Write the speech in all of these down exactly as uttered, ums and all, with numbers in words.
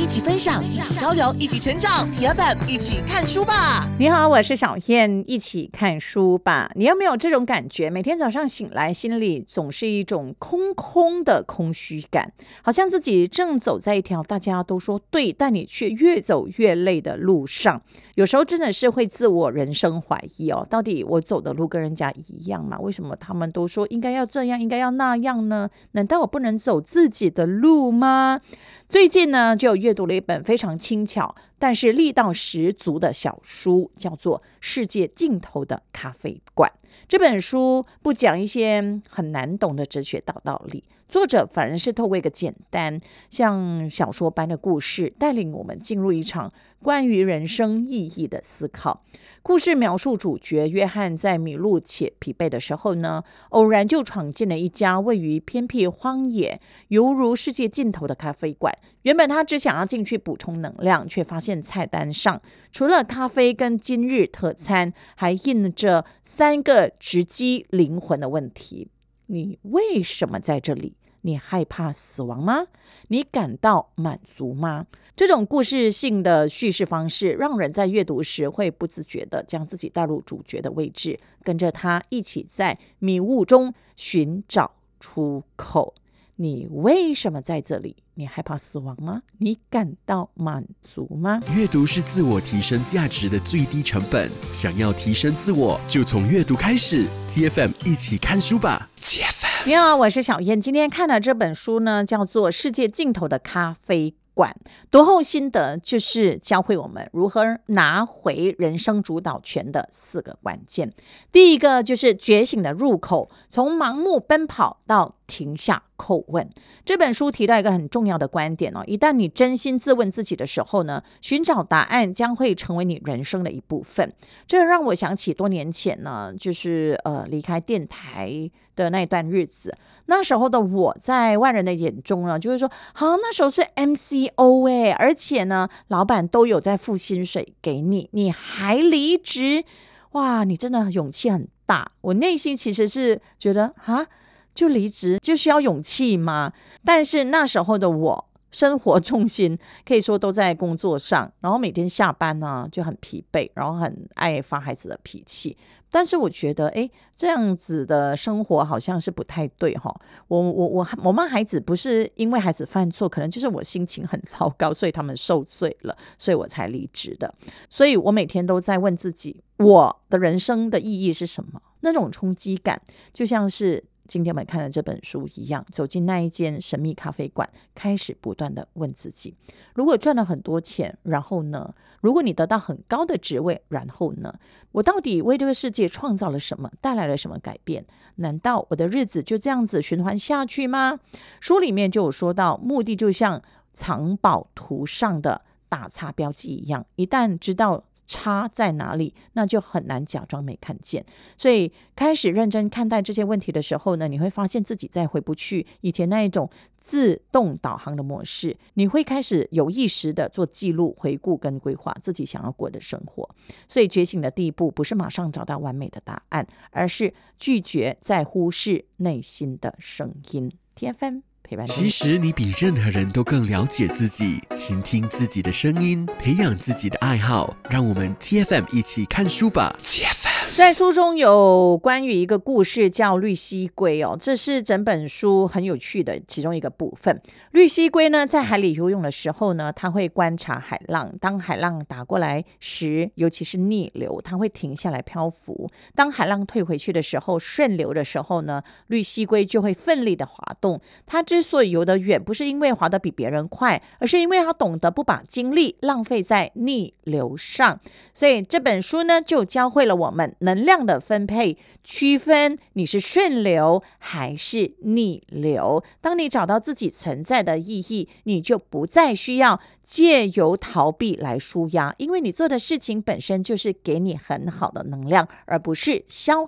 起分享，一起交流，一起成长。T F M 一起看书吧。 你好，我是小燕，一起看书吧。你有没有这种感觉？每天早上醒来，心里总是一种空空的空虚感，好像自己正走在一条大家都说对，但你却越走越累的路上。有时候真的是会自我人生怀疑哦，到底我走的路跟人家一样吗？为什么他们都说应该要这样，应该要那样呢？难道我不能走自己的路吗？最近呢，就阅读了一本非常轻巧但是力道十足的小书，叫做《世界尽头的咖啡馆》。这本书不讲一些很难懂的哲学大道理，作者反而是透过一个简单像小说般的故事，带领我们进入一场关于人生意义的思考。故事描述主角约翰在迷路且疲惫的时候呢，偶然就闯进了一家位于偏僻荒野犹如世界尽头的咖啡馆。原本他只想要进去补充能量，却发现菜单上除了咖啡跟今日特餐，还印着三个直击灵魂的问题：你为什么在这里？你害怕死亡吗？你感到满足吗？这种故事性的叙事方式，让人在阅读时会不自觉地将自己带入主角的位置，跟着他一起在迷雾中寻找出口。你为什么在这里？你害怕死亡吗？你感到满足吗？ 阅读是自我提升价值的最低成本，想要提升自我，就从阅读开始。T F M 一起看书吧。T F M 你好，我是小燕。今天看的这本书呢，叫做《世界尽头的咖啡馆》。读后心得就是教会我们如何拿回人生主导权的四个关键。第一个就是觉醒的入口，从盲目奔跑到停下叩问。这本书提到一个很重要的观点哦，一旦你真心自问自己的时候呢，寻找答案将会成为你人生的一部分。这让我想起多年前呢，就是呃离开电台的那段日子。那时候的我在外人的眼中呢，就会说啊，那时候是 M C O 哎，而且呢，老板都有在付薪水给你，你还离职，哇，你真的勇气很大。我内心其实是觉得啊，就离职就需要勇气吗？但是那时候的我，生活重心可以说都在工作上，然后每天下班呢就很疲惫，然后很爱发孩子的脾气。但是我觉得，哎，这样子的生活好像是不太对哈。我我我我骂孩子不是因为孩子犯错，可能就是我心情很糟糕，所以他们受罪了，所以我才离职的。所以我每天都在问自己，我的人生的意义是什么？那种冲击感，就像是今天我们看的这本书一样，走进那一间神秘咖啡馆，开始不断的问自己：如果赚了很多钱，然后呢？如果你得到很高的职位，然后呢？我到底为这个世界创造了什么，带来了什么改变？难道我的日子就这样子循环下去吗？书里面就有说到，目的就像藏宝图上的打叉标记一样，一旦知道差在哪里，那就很难假装没看见。所以开始认真看待这些问题的时候呢，你会发现自己再回不去以前那一种自动导航的模式，你会开始有意识的做记录、回顾跟规划自己想要过的生活。所以觉醒的第一步不是马上找到完美的答案，而是拒绝再忽视内心的声音。 T F M 其实你比任何人都更了解自己，倾听自己的声音，培养自己的爱好。让我们 T F M 一起看书吧。 T F M 在书中有关于一个故事叫绿蜥龟哦，这是整本书很有趣的其中一个部分。绿蜥龟呢，在海里游泳的时候呢，它会观察海浪，当海浪打过来时，尤其是逆流，它会停下来漂浮。当海浪退回去的时候，顺流的时候呢，绿蜥龟就会奋力的滑动。它之所以游得远，不是因为滑得比别人快，而是因为它懂得不把精力浪费在逆流上。所以这本书呢，就教会了我们能量的分配，区分你是顺流还是逆流。当你找到自己存在的意义，你就不再需要借由逃避来抒压，因为你做的事情本身就是给你很好的能量，而不是消耗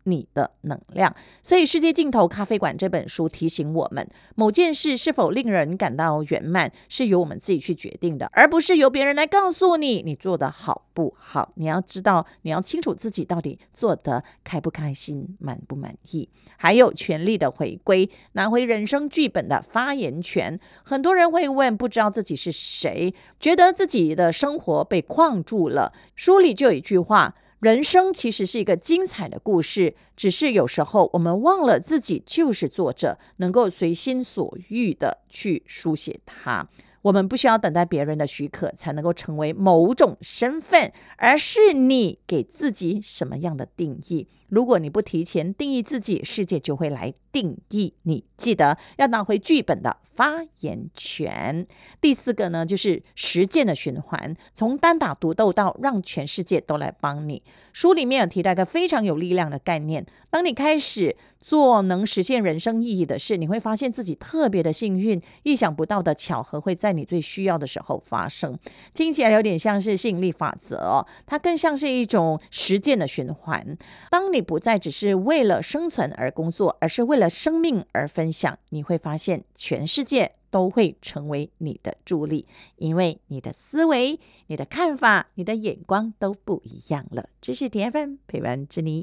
你的能量。所以世界尽头咖啡馆这本书提醒我们，某件事是否令人感到圆满，是由我们自己去决定的，而不是由别人来告诉你你做得好不好。你要知道，你要清楚自己到底做得开不开心，满不满意。还有权力的回归，拿回人生剧本的发言权。很多人会问，不知道自己是谁，觉得自己的生活被框住了。书里就有一句话，人生其实是一个精彩的故事，只是有时候我们忘了自己就是作者，能够随心所欲的去书写它。我们不需要等待别人的许可才能够成为某种身份，而是你给自己什么样的定义。如果你不提前定义自己，世界就会来定义你。记得要拿回剧本的发言权。第四个呢，就是实践的循环，从单打独斗到让全世界都来帮你。书里面有提到一个非常有力量的概念，当你开始做能实现人生意义的事，你会发现自己特别的幸运，意想不到的巧合会在你最需要的时候发生。听起来有点像是吸引力法则哦，它更像是一种实践的循环。当你不再只是为了生存而工作，而是为了生命而分享，你会发现全世界都会成为你的助力，因为你的思维、你的看法、你的眼光都不一样了。这是 T F M 陪伴着你。